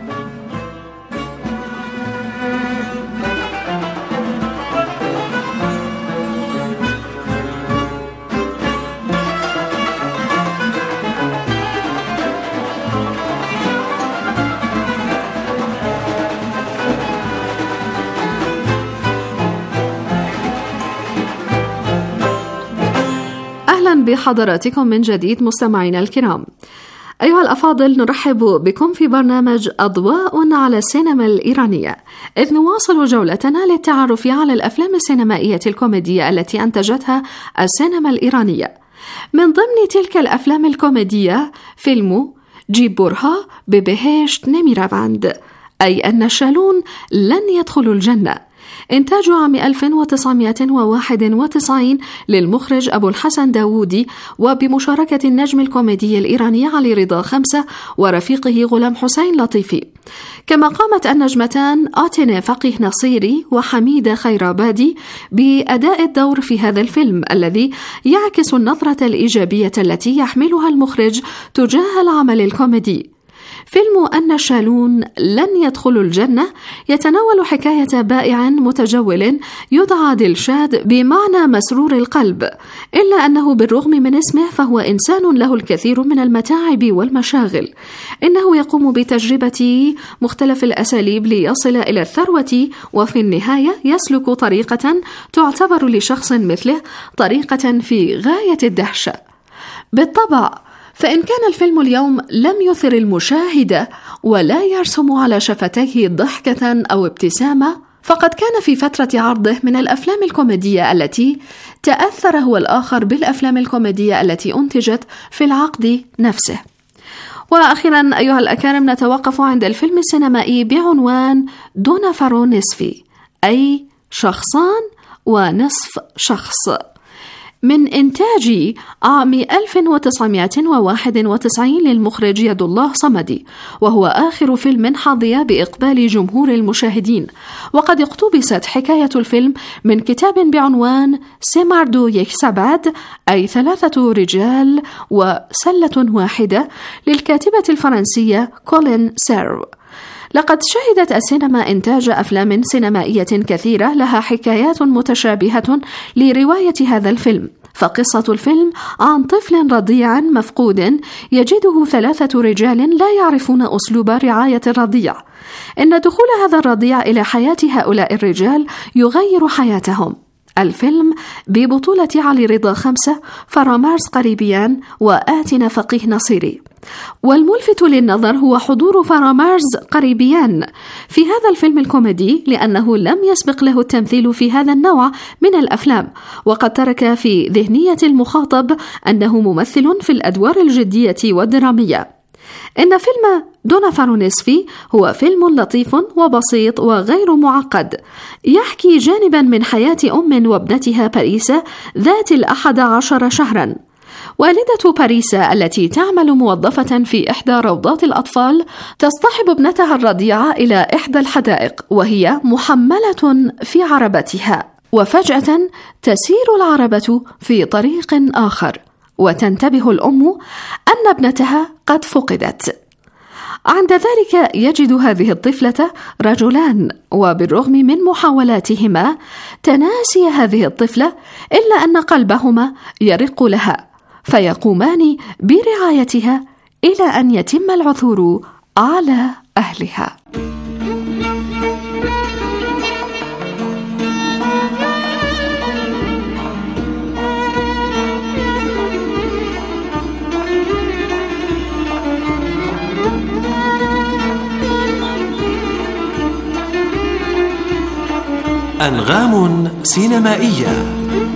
أهلا بحضراتكم من جديد مستمعينا الكرام. أيها الأفاضل، نرحب بكم في برنامج أضواء على السينما الإيرانية، إذ نواصل جولتنا للتعرف على الأفلام السينمائية الكوميدية التي أنتجتها السينما الإيرانية. من ضمن تلك الأفلام الكوميدية فيلم جيبورها ببهشت نميراوند، أي أن الشالون لن يدخلوا الجنة، إنتاج عام 1991 للمخرج أبو الحسن داوودي، وبمشاركة النجم الكوميدي الإيراني علي رضا خمسة ورفيقه غلام حسين لطيفي. كما قامت النجمتان آتنة فقيه نصيري وحميدة خيرابادي بأداء الدور في هذا الفيلم الذي يعكس النظرة الإيجابية التي يحملها المخرج تجاه العمل الكوميدي. فيلم أن الشالون لن يدخلوا الجنة يتناول حكاية بائع متجول يدعى دلشاد بمعنى مسرور القلب، إلا أنه بالرغم من اسمه فهو إنسان له الكثير من المتاعب والمشاغل. إنه يقوم بتجربة مختلف الأساليب ليصل إلى الثروة، وفي النهاية يسلك طريقة تعتبر لشخص مثله طريقة في غاية الدهشة. بالطبع فإن كان الفيلم اليوم لم يثر المشاهد ولا يرسم على شفتيه ضحكة أو ابتسامة، فقد كان في فترة عرضه من الأفلام الكوميدية التي تأثر هو الآخر بالأفلام الكوميدية التي أنتجت في العقد نفسه. وأخيرا أيها الأكارم، نتوقف عند الفيلم السينمائي بعنوان دونافارو نصفي، أي شخصان ونصف شخص، من إنتاج عام 1991 للمخرج يد الله صمدي، وهو آخر فيلم حظي بإقبال جمهور المشاهدين. وقد اقتبست حكاية الفيلم من كتاب بعنوان سيماردو يكسباد، أي 3 رجال وسلة واحدة، للكاتبة الفرنسية كولين سيرو. لقد شهدت السينما إنتاج أفلام سينمائية كثيرة لها حكايات متشابهة لرواية هذا الفيلم. فقصة الفيلم عن طفل رضيع مفقود يجده 3 رجال لا يعرفون أسلوب رعاية الرضيع. إن دخول هذا الرضيع إلى حياة هؤلاء الرجال يغير حياتهم. الفيلم ببطولة علي رضا خمسة، فرامارز قريبيان، وآتنة فقيه نصيري. والملفت للنظر هو حضور فرامارز قريبيان في هذا الفيلم الكوميدي، لأنه لم يسبق له التمثيل في هذا النوع من الأفلام، وقد ترك في ذهنية المخاطب أنه ممثل في الأدوار الجدية والدرامية. إن فيلم دونافارو نصفي هو فيلم لطيف وبسيط وغير معقد، يحكي جانبا من حياة أم وابنتها باريسة ذات 11 شهرا. والدة باريسا التي تعمل موظفة في إحدى روضات الأطفال تصطحب ابنتها الرضيعة إلى إحدى الحدائق وهي محملة في عربتها، وفجأة تسير العربة في طريق آخر، وتنتبه الأم أن ابنتها قد فقدت. عند ذلك يجد هذه الطفلة رجلان، وبالرغم من محاولاتهما تناسي هذه الطفلة إلا أن قلبهما يرق لها، فيقومان برعايتها إلى أن يتم العثور على أهلها. أنغام سينمائية.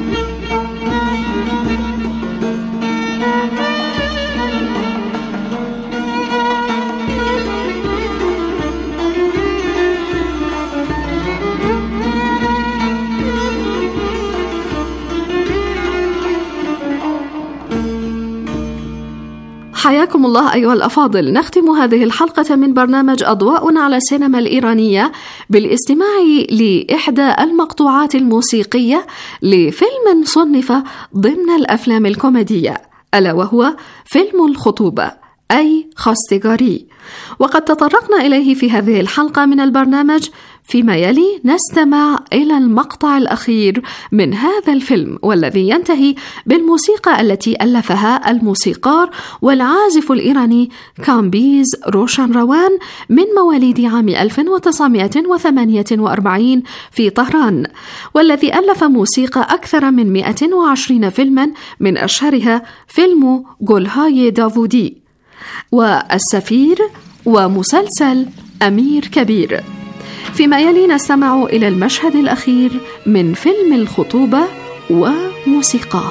حياكم الله أيها الأفاضل. نختم هذه الحلقة من برنامج أضواء على السينما الإيرانية بالاستماع لإحدى المقطوعات الموسيقية لفيلم صنف ضمن الأفلام الكوميدية، ألا وهو فيلم الخطوبة أي خاستغاري، وقد تطرقنا إليه في هذه الحلقة من البرنامج. فيما يلي نستمع إلى المقطع الأخير من هذا الفيلم، والذي ينتهي بالموسيقى التي ألفها الموسيقار والعازف الإيراني كامبيز روشن روان من مواليد عام 1948 في طهران، والذي ألف موسيقى أكثر من 120 فيلما، من أشهرها فيلم گلهای داوودی والسفير ومسلسل أمير كبير. فيما يلي نستمع إلى المشهد الأخير من فيلم الخطوبة وموسيقاه.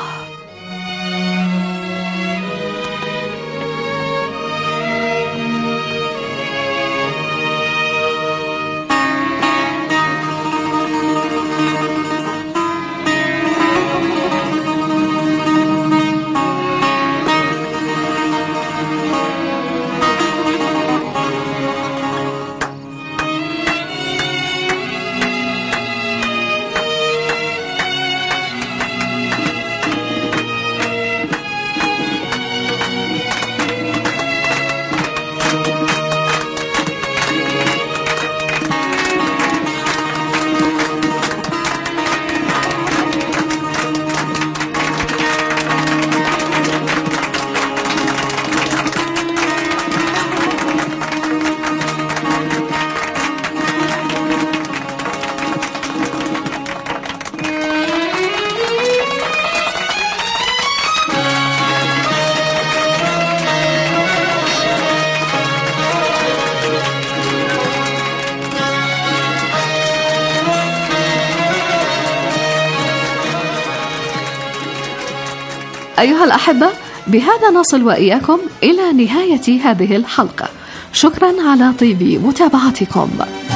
أيها الأحبة، بهذا نصل وإياكم إلى نهاية هذه الحلقة. شكرا على طيب متابعتكم.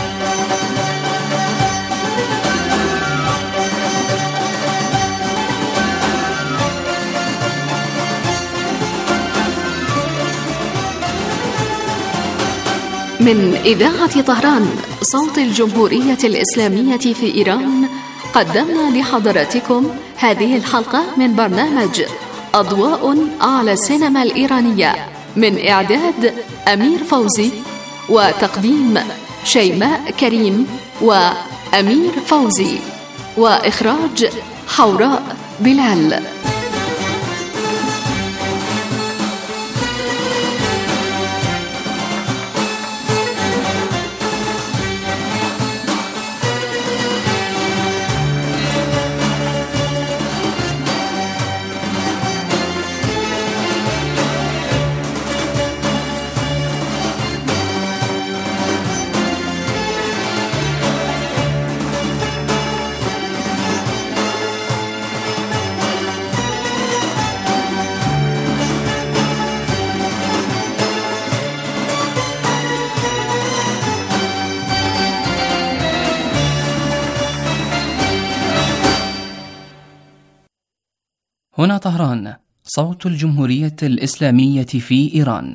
من إذاعة طهران صوت الجمهورية الإسلامية في إيران، قدمنا لحضراتكم هذه الحلقة من برنامج أضواء على السينما الإيرانية، من إعداد أمير فوزي وتقديم شيماء كريم وأمير فوزي، وإخراج حوراء بلال. هنا طهران، صوت الجمهورية الإسلامية في إيران.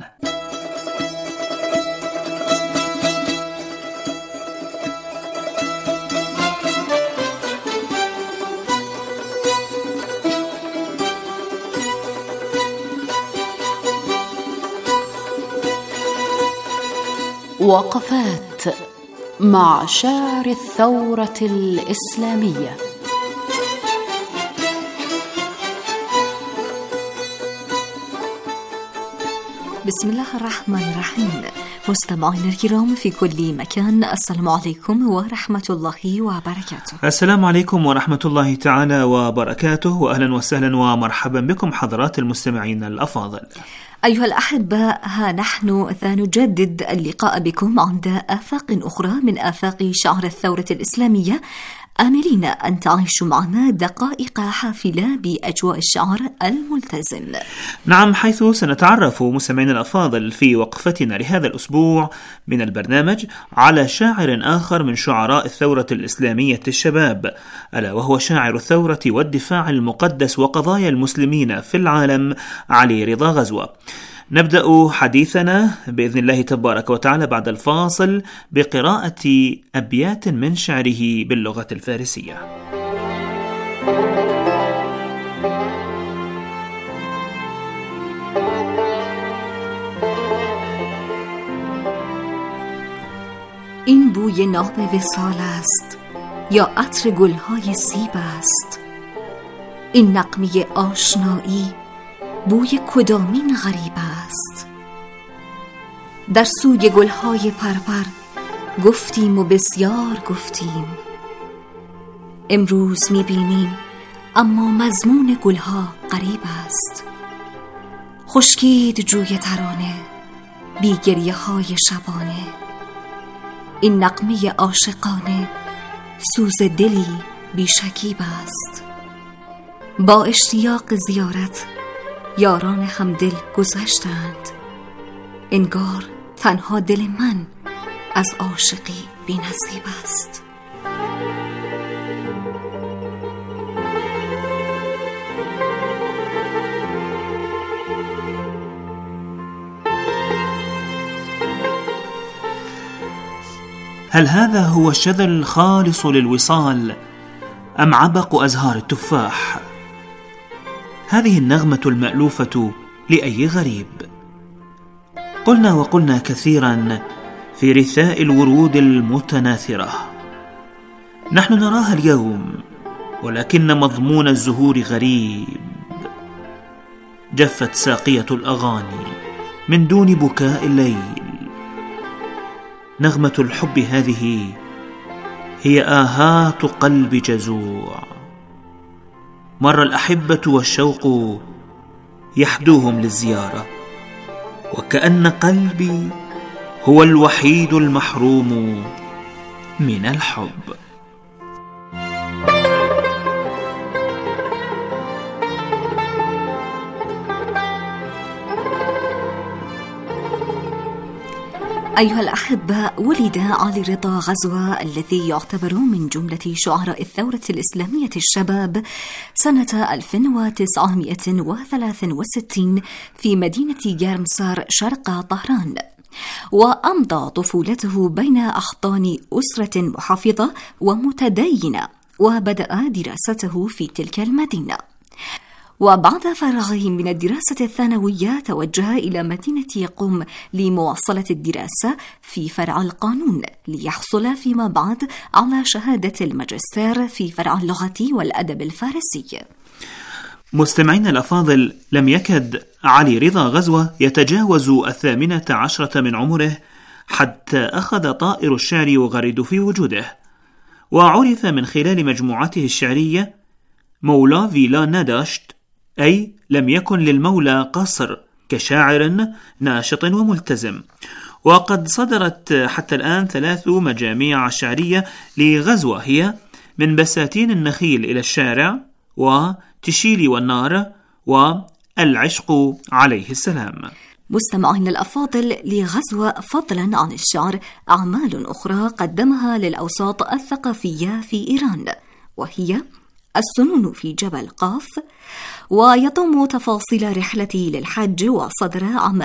وقفات مع شاعر الثورة الإسلامية. بسم الله الرحمن الرحيم. مستمعينا الكرام في كل مكان، السلام عليكم ورحمة الله وبركاته. السلام عليكم ورحمة الله تعالى وبركاته، وأهلا وسهلا ومرحبا بكم حضرات المستمعين الأفاضل. أيها الأحباء، ها نحن نجدد اللقاء بكم عند آفاق أخرى من آفاق شعر الثورة الإسلامية، آملين أن تعيشوا معنا دقائق حافلة بأجواء الشعر الملتزم. نعم، حيث سنتعرف مستمعينا الأفاضل في وقفتنا لهذا الأسبوع من البرنامج على شاعر آخر من شعراء الثورة الإسلامية الشباب، ألا وهو شاعر الثورة والدفاع المقدس وقضايا المسلمين في العالم، علي رضا غزوة. نبدأ حديثنا بإذن الله تبارك وتعالى بعد الفاصل بقراءة أبيات من شعره باللغة الفارسية. این بوی ناب وصال است یا عطر گلهای سیب است؟ این نغمه آشنایی بوی کدامین غریب است؟ در سوی گلهای پرپر گفتیم و بسیار گفتیم، امروز میبینیم اما مضمون گلها غریب است. خشکید جوی ترانه بی گریه های شبانه، این نغمه عاشقانه سوز دلی بی شکیب است. با اشتیاق زیارت یاران همدل گذشتند، انگار تنها دل من از عاشقی بی نصیب است. هل هذا هو الشذا الخالص للوصال أم عبق أزهار التفاح؟ هذه النغمة المألوفة لأي غريب. قلنا وقلنا كثيرا في رثاء الورود المتناثرة، نحن نراها اليوم ولكن مضمون الزهور غريب. جفت ساقية الأغاني من دون بكاء الليل. نغمة الحب هذه هي آهات قلب جزوع. مر الأحبة والشوق يحدوهم للزيارة، وكأن قلبي هو الوحيد المحروم من الحب. أيها الأحباء، ولد علي رضا غزوة الذي يعتبر من جملة شعراء الثورة الإسلامية الشباب سنة 1963 في مدينة جرمسار شرق طهران، وأمضى طفولته بين أحضان أسرة محافظة ومتدينة، وبدأ دراسته في تلك المدينة. وبعد فرغه من الدراسة الثانوية توجه إلى مدينة قم لمواصلة الدراسة في فرع القانون، ليحصل فيما بعد على شهادة الماجستير في فرع اللغة والأدب الفارسي. مستمعين الأفاضل، لم يكد علي رضا غزوة يتجاوز 18 من عمره حتى أخذ طائر الشعر يغرد في وجوده، وعرف من خلال مجموعته الشعرية مولى فيلا نداشت، أي لم يكن للمولى قصر، كشاعر ناشط وملتزم. وقد صدرت حتى الآن 3 مجاميع شعرية لغزوة، هي من بساتين النخيل إلى الشارع، وتشيلي والنار، والعشق عليه السلام. مستمعين الأفاضل، لغزوة فضلا عن الشعر أعمال أخرى قدمها للأوساط الثقافية في إيران، وهي السنون في جبل قاف، ويضم تفاصيل رحلته للحج وصدر عام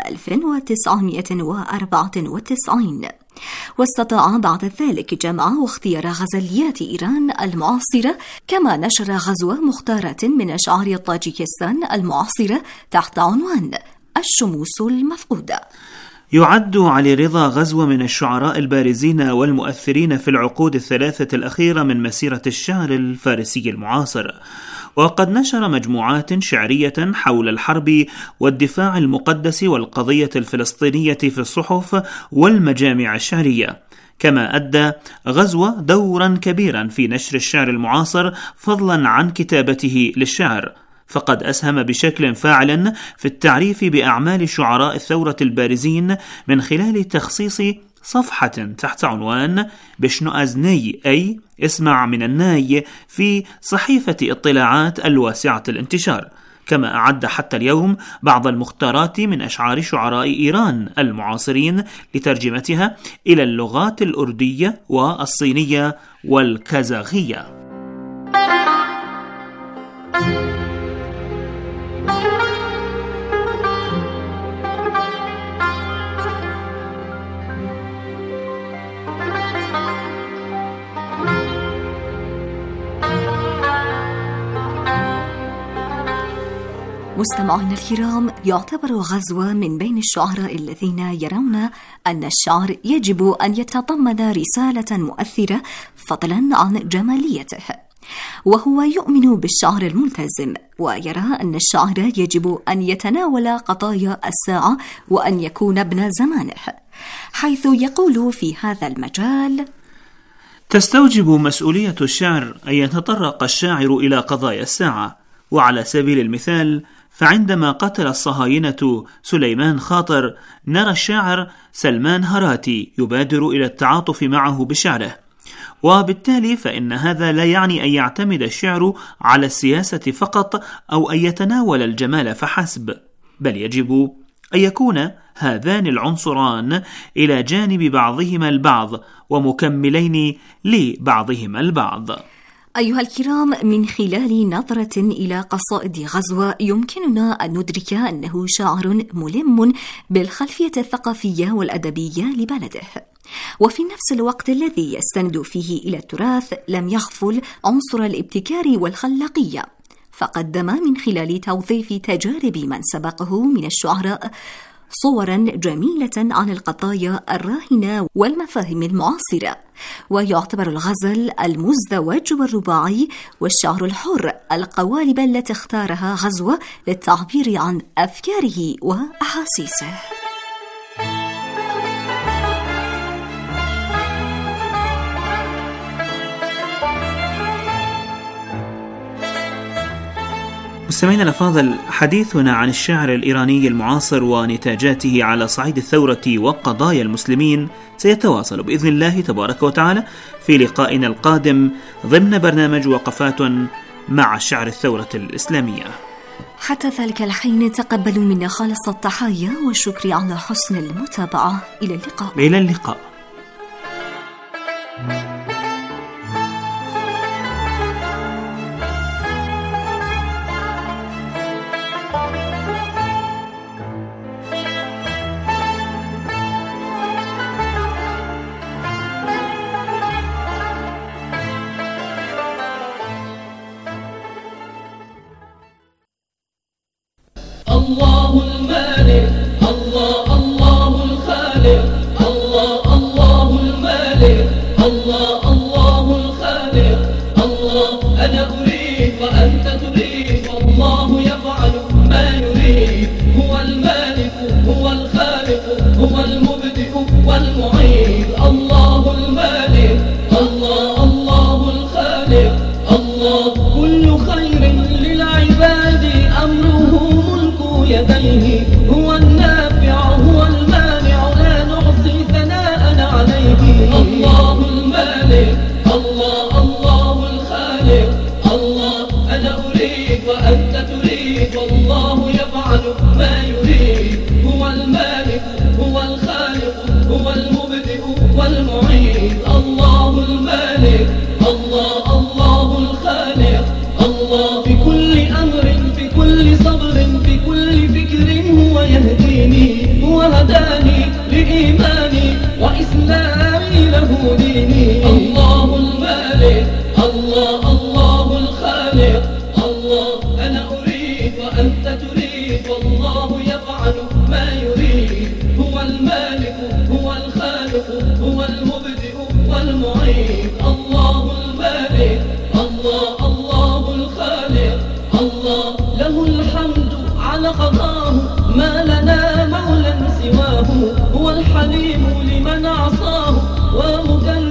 1994، واستطاع بعد ذلك جمع واختيار غزليات إيران المعاصرة، كما نشر غزوة مختارة من أشعار طاجيكستان المعاصرة تحت عنوان الشموس المفقودة. يعد علي رضا غزوة من الشعراء البارزين والمؤثرين في العقود الثلاثة الأخيرة من مسيرة الشعر الفارسي المعاصر، وقد نشر مجموعات شعرية حول الحرب والدفاع المقدس والقضية الفلسطينية في الصحف والمجامع الشعرية، كما أدى غزوة دورا كبيرا في نشر الشعر المعاصر فضلا عن كتابته للشعر، فقد أسهم بشكل فاعل في التعريف بأعمال شعراء الثورة البارزين من خلال تخصيص صفحة تحت عنوان بشنو أزني، أي اسمع من الناي، في صحيفة اطلاعات الواسعة الانتشار، كما أعد حتى اليوم بعض المختارات من أشعار شعراء إيران المعاصرين لترجمتها إلى اللغات الأردية والصينية والكازاخية. مستمعينا الكرام، يعتبر غزوة من بين الشعراء الذين يرون أن الشعر يجب أن يتضمن رسالة مؤثرة فضلا عن جماليته، وهو يؤمن بالشعر الملتزم، ويرى أن الشعر يجب أن يتناول قضايا الساعة وأن يكون ابن زمانه، حيث يقول في هذا المجال: تستوجب مسؤولية الشعر أن يتطرق الشاعر إلى قضايا الساعة، وعلى سبيل المثال فعندما قتل الصهاينة سليمان خاطر نرى الشاعر سلمان هراتي يبادر إلى التعاطف معه بشعره، وبالتالي فإن هذا لا يعني أن يعتمد الشعر على السياسة فقط أو أن يتناول الجمال فحسب، بل يجب أن يكون هذان العنصران إلى جانب بعضهما البعض ومكملين لبعضهما البعض. أيها الكرام، من خلال نظرة إلى قصائد غزوة يمكننا أن ندرك أنه شاعر ملم بالخلفية الثقافية والأدبية لبلده، وفي نفس الوقت الذي يستند فيه إلى التراث لم يغفل عنصر الابتكار والخلاقية، فقدم من خلال توظيف تجارب من سبقه من الشعراء صورا جميلة عن القضايا الراهنة والمفاهيم المعاصرة، ويعتبر الغزل المزدوج والرباعي والشعر الحر القوالب التي اختارها غزوة للتعبير عن أفكاره وأحاسيسه. مستمعينا الأفاضل، حديثنا عن الشعر الإيراني المعاصر ونتاجاته على صعيد الثورة وقضايا المسلمين سيتواصل بإذن الله تبارك وتعالى في لقائنا القادم ضمن برنامج وقفات مع شعر الثورة الإسلامية. حتى ذلك الحين تقبلوا منا خالص التحايا والشكر على حسن المتابعة. إلى اللقاء. إلى اللقاء. الله المالك، الله الله الخالق، الله الله المالك، الله الله الخالق، الله أنا أريد وأنت تريد والله يفعل ما يريد، هو المالك هو الخالق هو المبدئ والمعيد، الله المالك، الله الله الخالق، الله كل خير للعباد أمره يديه، هو النافع هو المانع لا نحصي ثناء عليه، الله المالك، الله الله الخالق، الله أنا أريد وأنت تريد والله يفعل ما يريد، هو المالك هو الخالق هو المبدئ والمعيد، الله المالك، الله الله الخالق، في كل أمر في كل صبر في كل فكر هو يهديني هو هداني لإيماني وإسلامي له ديني. الله المالك الله الله الخالق الله أنا أريد وأنت تريد والله يفعل ما يريد. هو المالك هو الخالق هو المبدئ والمعيد. الله المالك الله الله الخالق الله له الحمد على قضاه ما لنا مولى سواه. هو الحليم لمن عصاه ومكلم